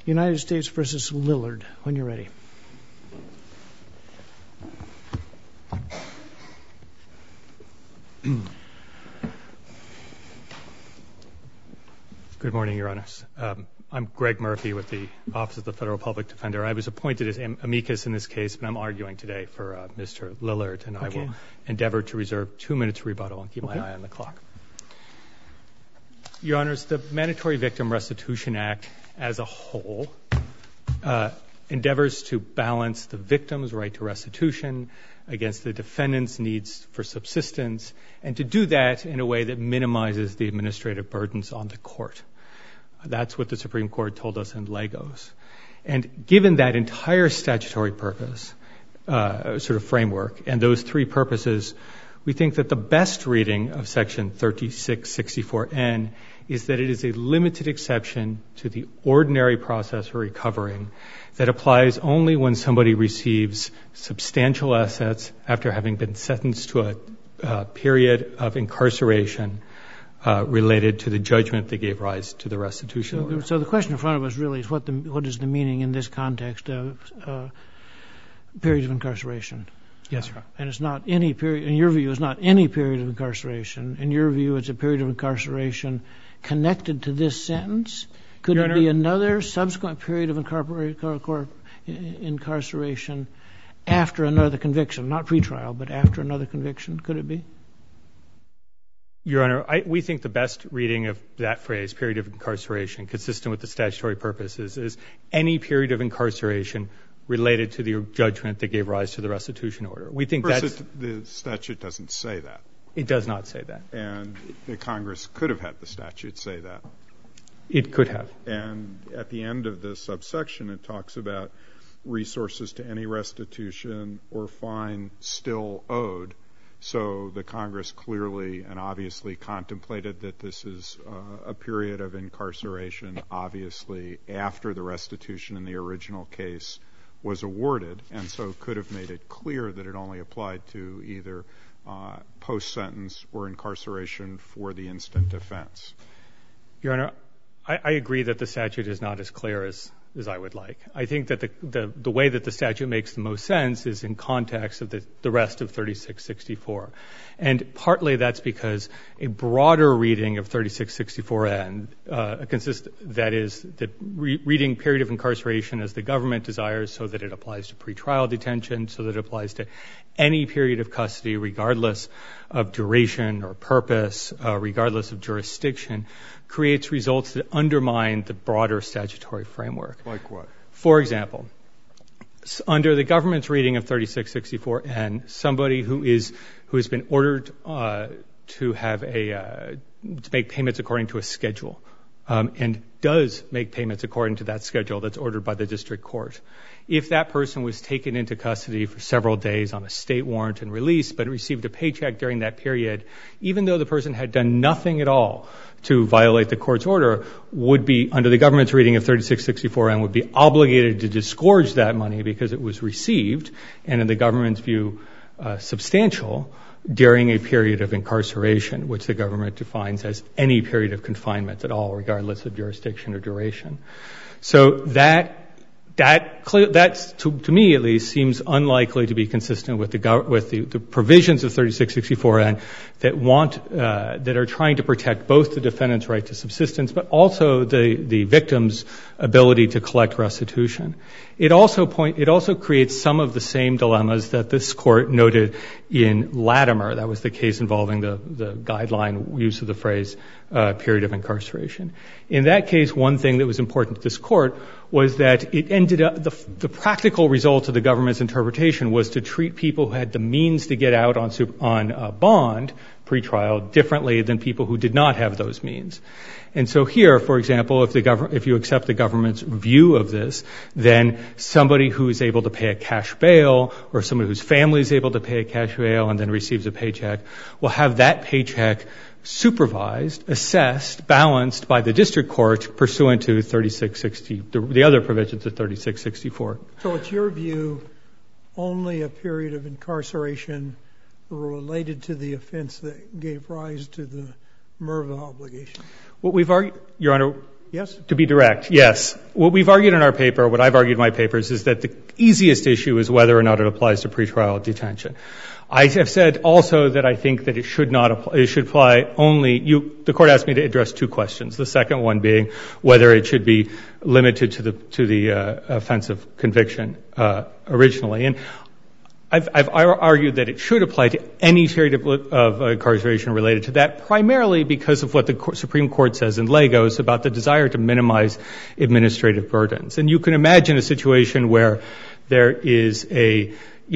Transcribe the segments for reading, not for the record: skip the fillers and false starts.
United States versus Lillard, when you're ready. Good morning, Your Honors. I'm Greg Murphy with the Office of the Federal Public Defender. I was appointed as amicus in this case, but I'm arguing today for Mr. Lillard, and I will endeavor to reserve 2 minutes rebuttal and keep my eye on the clock. Your Honors, the Mandatory Victim Restitution Act as a whole endeavors to balance the victim's right to restitution against the defendant's needs for subsistence, and to do that in a way that minimizes the administrative burdens on the court. That's what the Supreme Court told us in Lagos. And given that entire statutory purpose, sort of framework, and those three purposes, we think that the best reading of Section 3664N is that it is a limited exception to the ordinary process for recovering that applies only when somebody receives substantial assets after having been sentenced to a period of incarceration related to the judgment that gave rise to the restitution order. So the question in front of us really is what is the meaning in this context of period of incarceration? Yes, Your Honor. And it's not any period, in your view, it's not any period of incarceration. In your view, it's a period of incarceration connected to this sentence? Could it be another subsequent period of incarceration after another conviction? Not pretrial, but after another conviction, could it be? Your Honor, we think the best reading of that phrase, period of incarceration, consistent with the statutory purposes, is any period of incarceration related to the judgment that gave rise to the restitution order. We think that's... The statute doesn't say that. It does not say that. And the Congress could have had the statute say that. It could have. And at the end of the subsection, it talks about resources to any restitution or fine still owed. So the Congress clearly and obviously contemplated that this is a period of incarceration, obviously after the restitution in the original case was awarded, and so could have made it clear that it only applied to either post-sentence or incarceration for the instant offense. Your Honor, I agree that the statute is not as clear as I would like. I think that the way that the statute makes the most sense is in context of the rest of 3664. And partly that's because a broader reading of 3664N, that is, the reading period of incarceration as the government desires so that it applies to pretrial detention, so that it applies to any period of custody regardless of duration or purpose, regardless of jurisdiction, creates results that undermine the broader statutory framework. Like what? For example, under the government's reading of 3664N, somebody who has been ordered to make payments according to a schedule, and does make payments according to that schedule that's ordered by the district court. If that person was taken into custody for several days on a state warrant and released, but received a paycheck during that period, even though the person had done nothing at all to violate the court's order, would be, under the government's reading of 3664N, would be obligated to disgorge that money because it was received, and in the government's view, substantial, during a period of incarceration, which the government defines as any period of confinement at all, regardless of jurisdiction or duration. So that to me at least seems unlikely to be consistent with the provisions of 3664N that are trying to protect both the defendant's right to subsistence, but also the victim's ability to collect restitution. It also creates some of the same dilemmas that this court noted in Latimer. That was the case involving the guideline use of the phrase period of incarceration. In that case, one thing that was important to this court was that it ended up, the practical result of the government's interpretation was to treat people who had the means to get out on bond pretrial differently than people who did not have those means. And so here, for example, if you accept the government's view of this, then somebody who is able to pay a cash bail, or somebody whose family is able to pay a cash bail and then receives a paycheck, will have that paycheck supervised, assessed, balanced by the district court pursuant to 3660, the other provisions of 3664. So it's your view only a period of incarceration related to the offense that gave rise to the MIRVA obligation? What we've argued, Your Honor, Yes? To be direct, yes. What we've argued in our paper, what I've argued in my papers, is that the easiest issue is whether or not it applies to pretrial detention. I have said also that I think that it should not apply. It should apply only. The court asked me to address two questions. The second one being whether it should be limited to the offense of conviction originally. And I've argued that it should apply to any period of incarceration related to that, primarily because of what the Supreme Court says in Lagos about the desire to minimize administrative burdens. And you can imagine a situation where there is a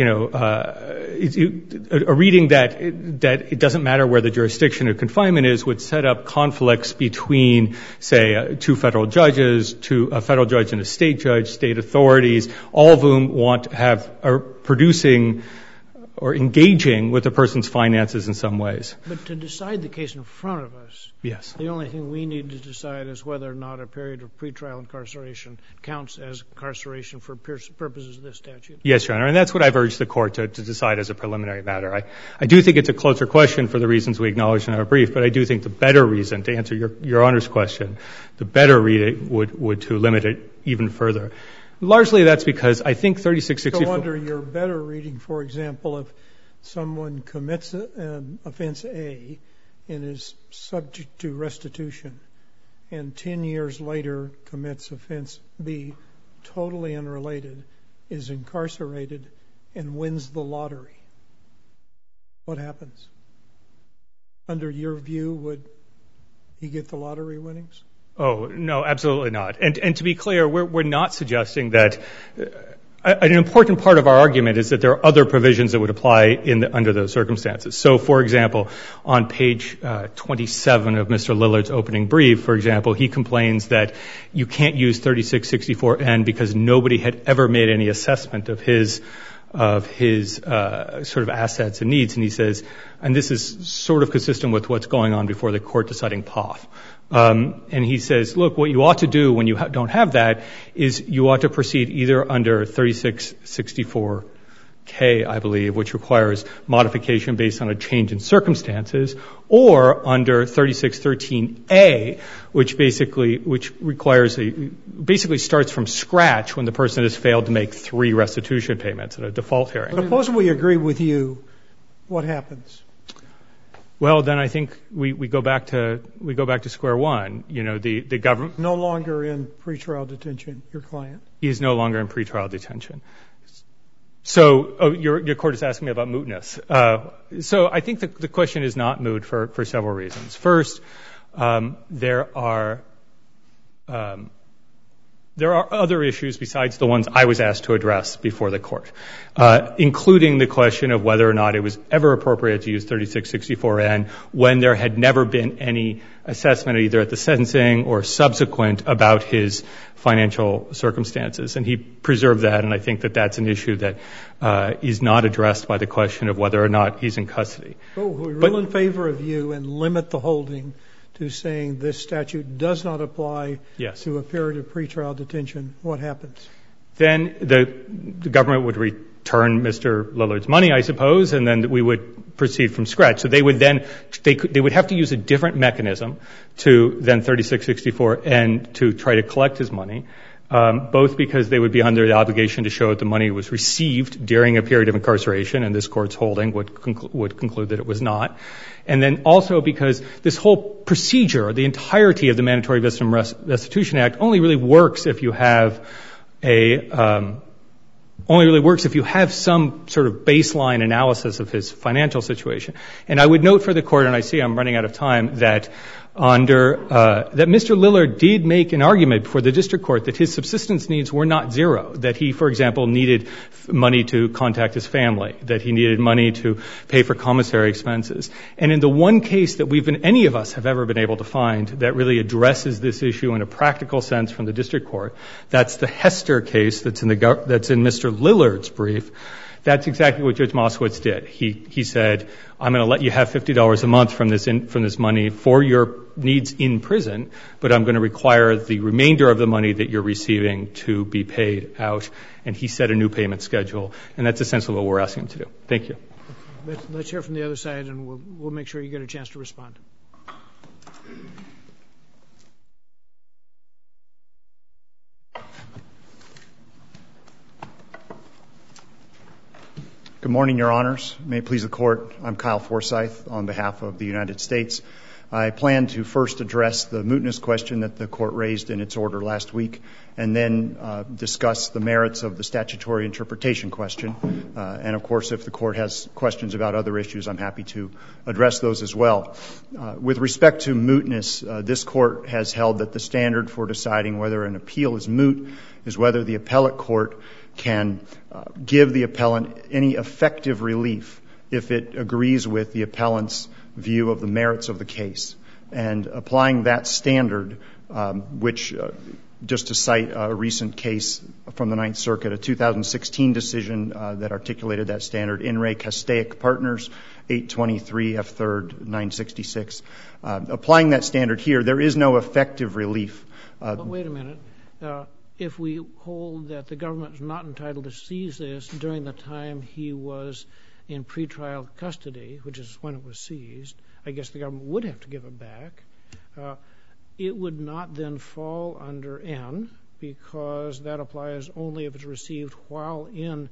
reading that it doesn't matter where the jurisdiction of confinement is would set up conflicts between, say, two federal judges, a federal judge and a state judge, state authorities, all of whom are producing or engaging with the person's finances in some ways. But to decide the case in front of us, yes, the only thing we need to decide is whether or not a period of pretrial incarceration counts as incarceration for purposes of this statute. Yes, Your Honor, and that's what I've urged the court to decide as a preliminary matter. I do think it's a closer question for the reasons we acknowledged in our brief, but I do think the better reason, to answer Your Honor's question, the better reading would to limit it even further. Largely that's because I think 3664... So under your better reading, for example, if someone commits offense A and is subject to restitution and 10 years later commits offense B, totally unrelated, is incarcerated and wins the lottery, what happens? Under your view, would he get the lottery winnings? Oh, no, absolutely not. And to be clear, we're not suggesting that an important part of our argument is that there are other provisions that would apply under those circumstances. So, for example, on page 27 of Mr. Lillard's opening brief, for example, he complains that you can't use 3664N because nobody had ever made any assessment of his sort of assets and needs. And he says, and this is sort of consistent with what's going on before the court deciding POF. And he says, look, what you ought to do when you don't have that is you ought to proceed either under 3664K, I believe, which requires modification based on a change in circumstances, or under 3613A, which basically starts from scratch when the person has failed to make 3 restitution payments at a default hearing. Suppose we agree with you, what happens? Well, then I think we go back to square one. You know, the government no longer in pretrial detention, your client. He is no longer in pretrial detention. So your court is asking me about mootness. So I think the question is not moot for several reasons. First, there are other issues besides the ones I was asked to address before the court, including the question of whether or not it was ever appropriate to use 3664N when there had never been any assessment either at the sentencing or subsequent about his financial circumstances. And he preserved that, and I think that that's an issue that is not addressed by the question of whether or not he's in custody. Oh, we rule in favor of you and limit the holding to saying this statute does not apply to a period of pretrial detention. What happens? Then the government would return Mr. Lillard's money, I suppose, and then we would proceed from scratch. So they would have to use a different mechanism than 3664N to try to collect his money, both because they would be under the obligation to show that the money was received during a period of incarceration, and this court's holding would conclude that it was not. And then also because this whole procedure, the entirety of the Mandatory Victim Restitution Act, only really works if you have some sort of baseline analysis of his financial situation. And I would note for the court, and I see I'm running out of time, that that Mr. Lillard did make an argument before the district court that his subsistence needs were not zero, that he, for example, needed money to contact his family, that he needed money to pay for commissary expenses. And in the one case that any of us have ever been able to find that really addresses this issue in a practical sense from the district court, that's the Hester case that's in Mr. Lillard's brief. That's exactly what Judge Moskowitz did. He said, I'm going to let you have $50 a month from this money for your needs in prison, but I'm going to require the remainder of the money that you're receiving to be paid out. And he set a new payment schedule, and that's essentially what we're asking him to do. Thank you. Let's hear from the other side, and we'll make sure you get a chance to respond. Good morning, Your Honors. May it please the Court, I'm Kyle Forsyth on behalf of the United States. I plan to first address the mootness question that the Court raised in its order last week, and then discuss the merits of the statutory interpretation question. And, of course, if the Court has questions about other issues, I'm happy to address those as well. With respect to mootness, this Court has held that the standard for deciding whether an appeal is moot is whether the appellate court can give the appellant any effective relief if it agrees with the appellant's view of the merits of the case. And applying that standard, which, just to cite a recent case from the Ninth Circuit, a 2016 decision that articulated that standard, In Re Castaic Partners, 823 F. 3rd, 966. Applying that standard here, there is no effective relief. But wait a minute. If we hold that the government is not entitled to seize this during the time he was in pretrial custody, which is when it was seized, I guess the government would have to give it back. It would not then fall under N, because that applies only if it's received while in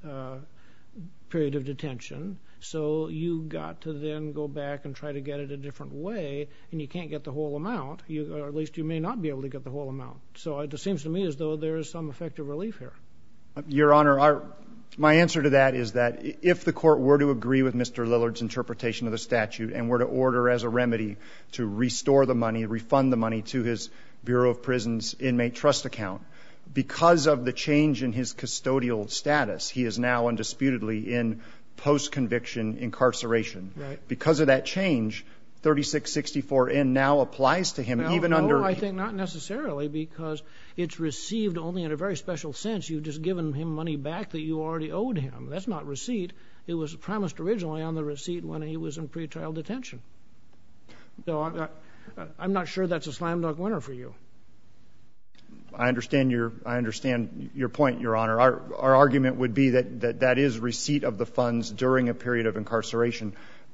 period of detention. So you got to then go back and try to get it a different way, and you can't get the whole amount, or at least you may not be able to get the whole amount. So it seems to me as though there is some effective relief here. Your Honor, my answer to that is that if the Court were to agree with Mr. Lillard's interpretation of the statute and were to order as a remedy to restore the money, refund the money to his Bureau of Prisons inmate trust account, because of the change in his custodial status, he is now undisputedly in post-conviction incarceration. Right. Because of that change, 3664N now applies to him even under... No, I think not necessarily, because it's received only in a very special sense. You've just given him money back that you already owed him. That's not receipt. It was premised originally on the receipt when he was in pretrial detention. So I'm not sure that's a slam dunk winner for you. I understand your point, Your Honor. Our argument would be that is receipt of the funds during a period of incarceration.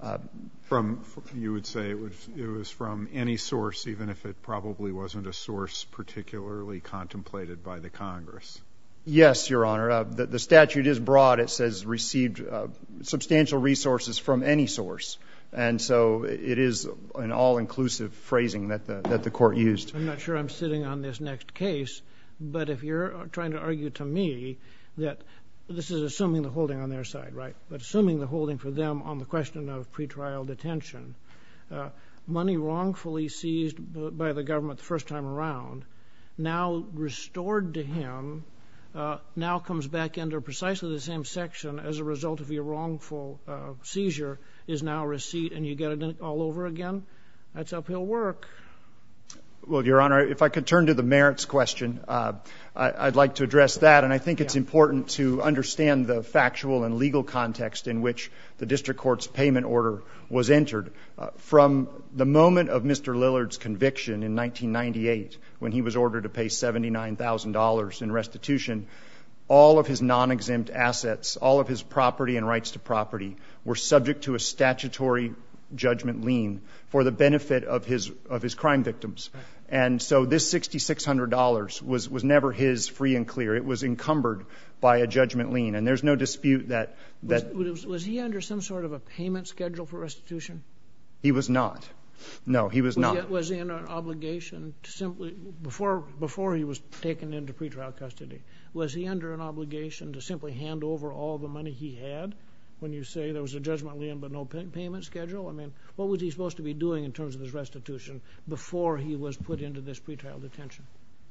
You would say it was from any source, even if it probably wasn't a source particularly contemplated by the Congress. Yes, Your Honor. The statute is broad. It says received substantial resources from any source. And so it is an all-inclusive phrasing that the Court used. I'm not sure I'm sitting on this next case, but if you're trying to argue to me that this is assuming the holding on their side, right? But assuming the holding for them on the question of pretrial detention, money wrongfully seized by the government the first time around, now restored to him, now comes back under precisely the same section as a result of your wrongful seizure, is now receipt, and you get it all over again? That's uphill work. Well, Your Honor, if I could turn to the merits question, I'd like to address that. And I think it's important to understand the factual and legal context in which the district court's payment order was entered. From the moment of Mr. Lillard's conviction in 1998, when he was ordered to pay $79,000 in restitution, all of his non-exempt assets, all of his property and rights to property were subject to a statutory judgment lien for the benefit of his crime victims. Right. And so this $6,600 was never his free and clear. It was encumbered by a judgment lien. And there's no dispute that... Was he under some sort of a payment schedule for restitution? He was not. No, he was not. Was he under an obligation to simply, before he was taken into pretrial custody, was he under an obligation to simply hand over all the money he had? When you say there was a judgment lien but no payment schedule, I mean, what was he supposed to be doing in terms of his restitution before he was put into this pretrial detention?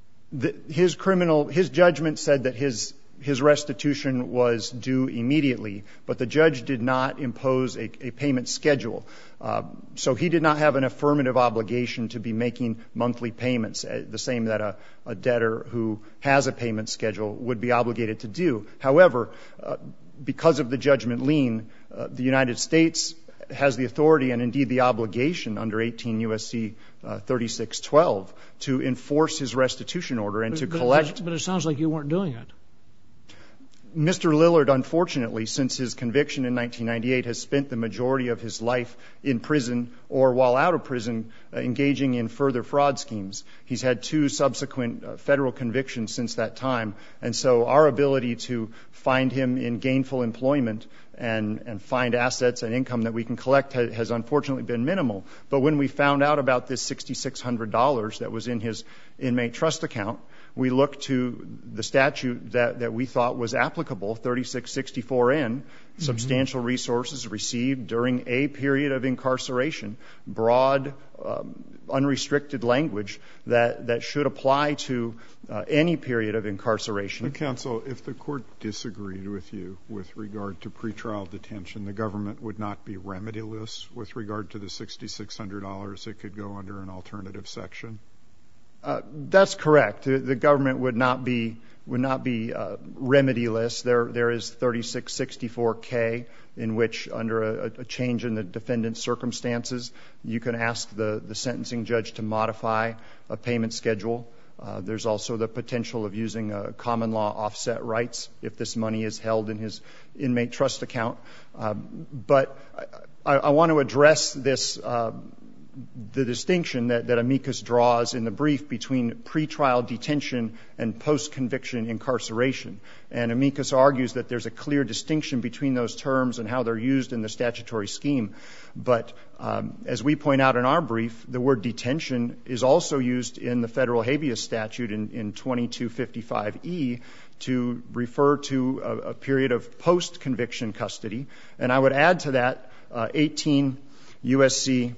His judgment said that his restitution was due immediately, but the judge did not impose a payment schedule. So he did not have an affirmative obligation to be making monthly payments, the same that a debtor who has a payment schedule would be obligated to do. However, because of the judgment lien, the United States has the authority and indeed the obligation under 18 U.S.C. 3612 to enforce his restitution order and to collect. But it sounds like you weren't doing it. Mr. Lillard, unfortunately, since his conviction in 1998, has spent the majority of his life in prison or while out of prison engaging in further fraud schemes. He's had 2 subsequent federal convictions since that time. And so our ability to find him in gainful employment and find assets and income that we can collect has unfortunately been minimal. But when we found out about this $6,600 that was in his inmate trust account, we looked to the statute that we thought was applicable, 3664N, substantial resources received during a period of incarceration, broad, unrestricted language that should apply to any period of incarceration. But counsel, if the court disagreed with you with regard to pretrial detention, the government would not be remediless with regard to the $6,600 that could go under an alternative section? That's correct. The government would not be remediless. There is 3664K, in which under a change in the defendant's circumstances, you can ask the sentencing judge to modify a payment schedule. There's also the potential of using common law offset rights if this money is held in his inmate trust account. But I want to address this, the distinction that amicus draws in the brief between pretrial detention and post-conviction incarceration. And amicus argues that there's a clear distinction between those terms and how they're used in the statutory scheme. But as we point out in our brief, the word detention is also used in the federal habeas statute in 2255E to refer to a period of post-conviction custody. And I would add to that 18 U.S.C.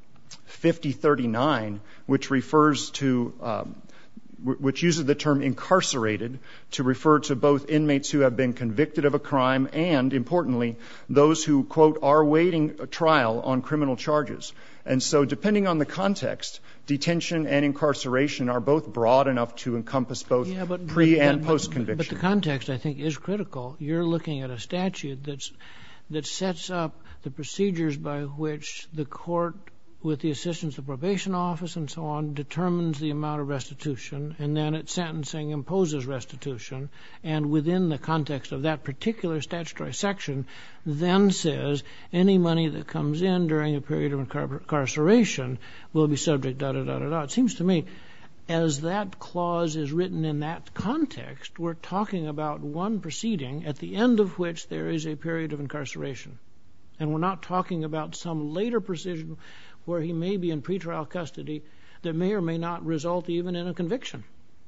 5039, which refers to which uses the term incarcerated to refer to both inmates who have been convicted of a crime and, importantly, those who, quote, are awaiting a trial on criminal charges. And so depending on the context, detention and incarceration are both broad enough to encompass both pre- and post-conviction. But the context, I think, is critical. You're looking at a statute that sets up the procedures by which the court, with the assistance of the probation office and so on, determines the amount of restitution, and then at sentencing imposes restitution, and within the context of that particular statutory section, then says any money that comes in during a period of incarceration will be subject, da-da-da-da-da. It seems to me, as that clause is written in that context, we're talking about one proceeding at the end of which there is a period of incarceration. And we're not talking about some later precision where he may be in pretrial custody that may or may not result even in a conviction.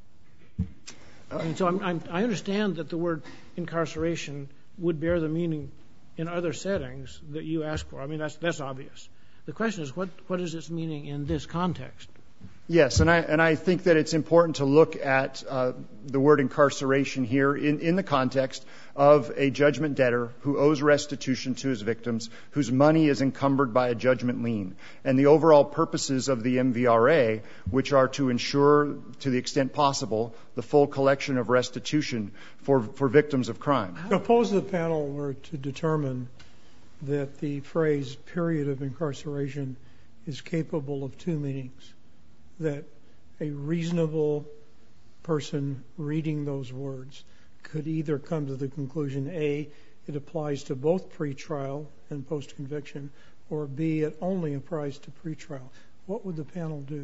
And so I understand that the word incarceration would bear the meaning in other settings that you ask for. I mean, that's obvious. The question is, what is its meaning in this context? Yes, and I think that it's important to look at the word incarceration here in the context of a judgment debtor who owes restitution to his victims, whose money is encumbered by a judgment lien. And the overall purposes of the MVRA, which are to ensure, to the extent possible, the full collection of restitution for victims of crime. Suppose the panel were to determine that the phrase period of incarceration is capable of two meanings, that a reasonable person reading those words could either come to the conclusion, A, it applies to both pretrial and post-conviction, or B, it only applies to pretrial. What would the panel do?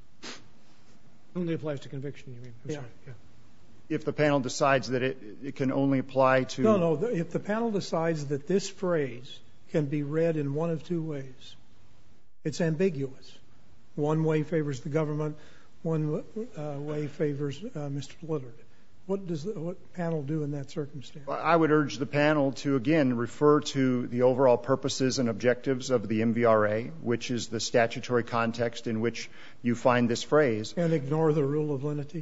Only applies to conviction, you mean? I'm sorry. Yeah. If the panel decides that it can only apply to... No. If the panel decides that this phrase can be read in one of two ways, it's ambiguous. One way favors the government, one way favors Mr. Lillard. What panel do in that circumstance? I would urge the panel to, again, refer to the overall purposes and objectives of the MVRA, which is the statutory context in which you find this phrase. And ignore the rule of lenity?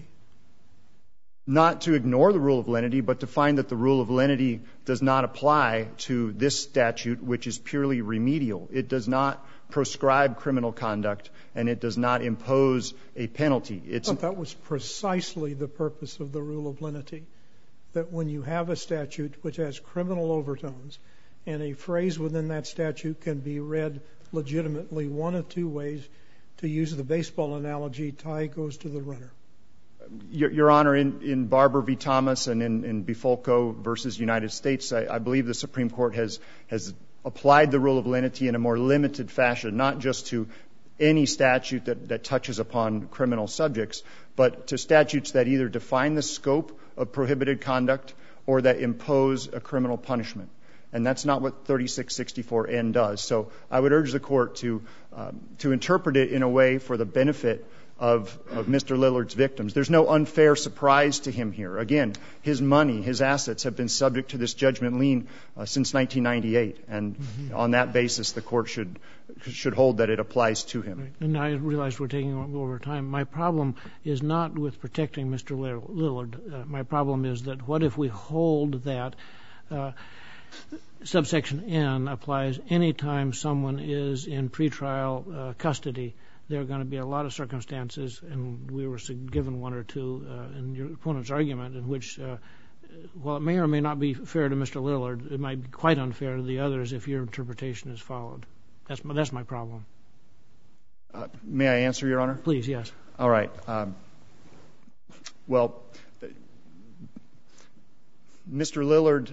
Not to ignore the rule of lenity, but to find that the rule of lenity does not apply to this statute, which is purely remedial. It does not proscribe criminal conduct, and it does not impose a penalty. But that was precisely the purpose of the rule of lenity, that when you have a statute which has criminal overtones, and a phrase within that statute can be read legitimately one of two ways, to use the baseball analogy, tie goes to the runner. Your Honor, in Barber v. Thomas and in Bifolco versus United States, I believe the Supreme Court has applied the rule of lenity in a more limited fashion, not just to any statute that touches upon criminal subjects, but to statutes that either define the scope of prohibited conduct or that impose a criminal punishment. and that's not what 3664N does. So I would urge the Court to interpret it in a way for the benefit of Mr. Lillard's victims. There's no unfair surprise to him here. Again, his money, his assets have been subject to this judgment lien since 1998, and on that basis the Court should hold that it applies to him. Right. And I realize we're taking over time. My problem is not with protecting Mr. Lillard. My problem is that what if we hold that subsection N applies any time someone is in pretrial custody? There are going to be a lot of circumstances, and we were given one or two in your opponent's argument, in which, while it may or may not be fair to Mr. Lillard, it might be quite unfair to the others if your interpretation is followed. That's my problem. May I answer, Your Honor? Please, yes. All right. Well, Mr. Lillard...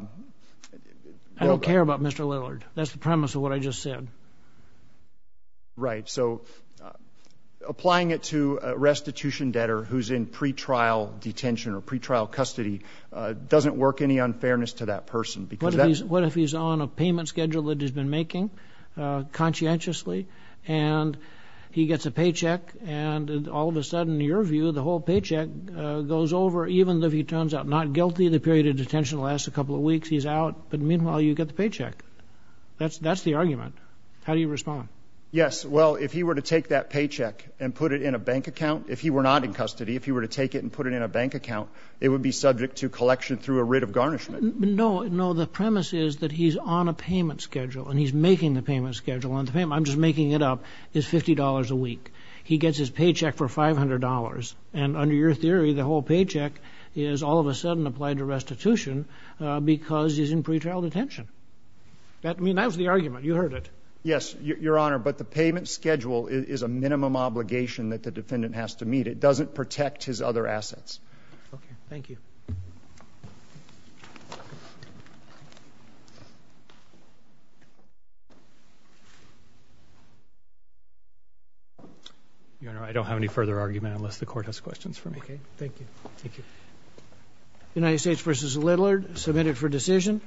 I don't care about Mr. Lillard. That's the premise of what I just said. Right. So applying it to a restitution debtor who's in pretrial detention or pretrial custody doesn't work any unfairness to that person. Because what if he's on a payment schedule that he's been making conscientiously, and he gets a paycheck, and all of a sudden, in your view, the whole paycheck goes over, even if he turns out not guilty, the period of detention lasts a couple of weeks, he's out, but meanwhile you get the paycheck. That's the argument. How do you respond? Yes. Well, if he were to take that paycheck and put it in a bank account, if he were not in custody, if he were to take it and put it in a bank account, it would be subject to collection through a writ of garnishment. No, the premise is that he's on a payment schedule, and he's making the payment schedule, and the payment, I'm just making it up, is $50 a week. He gets his paycheck for $500, and under your theory, the whole paycheck is all of a sudden applied to restitution because he's in pretrial detention. That was the argument. You heard it. Yes, Your Honor, but the payment schedule is a minimum obligation that the defendant has to meet. It doesn't protect his other assets. Okay, thank you. Your Honor, I don't have any further argument unless the Court has questions for me. Okay, thank you. Thank you. United States v. Lillard, submitted for decision.